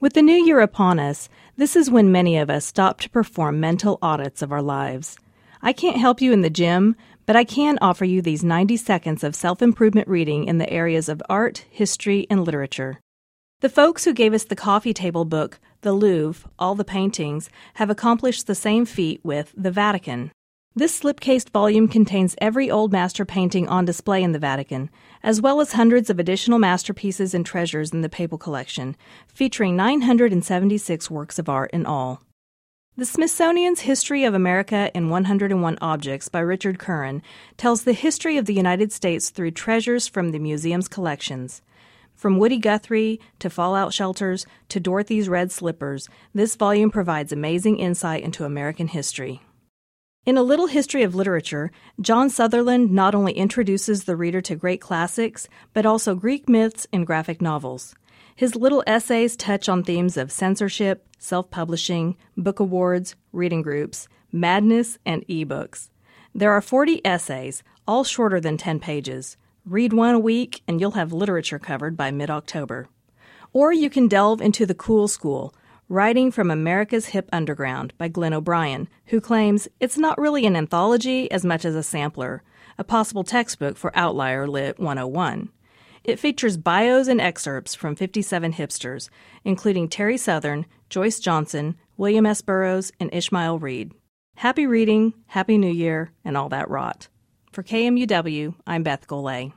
With the new year upon us, this is when many of us stop to perform mental audits of our lives. I can't help you in the gym, but I can offer you these 90 seconds of self-improvement reading in the areas of art, history, and literature. The folks who gave us the coffee table book, The Louvre, All the Paintings, have accomplished the same feat with The Vatican. This slip-cased volume contains every old master painting on display in the Vatican, as well as hundreds of additional masterpieces and treasures in the papal collection, featuring 976 works of art in all. The Smithsonian's History of America in 101 Objects by Richard Curran tells the history of the United States through treasures from the museum's collections. From Woody Guthrie to fallout shelters to Dorothy's red slippers, this volume provides amazing insight into American history. In A Little History of Literature, John Sutherland not only introduces the reader to great classics, but also Greek myths and graphic novels. His little essays touch on themes of censorship, self-publishing, book awards, reading groups, madness, and e-books. There are 40 essays, all shorter than 10 pages. Read one a week, and you'll have literature covered by mid-October. Or you can delve into the cool school, Writing from America's Hip Underground by Glenn O'Brien, who claims it's not really an anthology as much as a sampler, a possible textbook for Outlier Lit 101. It features bios and excerpts from 57 hipsters, including Terry Southern, Joyce Johnson, William S. Burroughs, and Ishmael Reed. Happy reading, Happy New Year, and all that rot. For KMUW, I'm Beth Golay.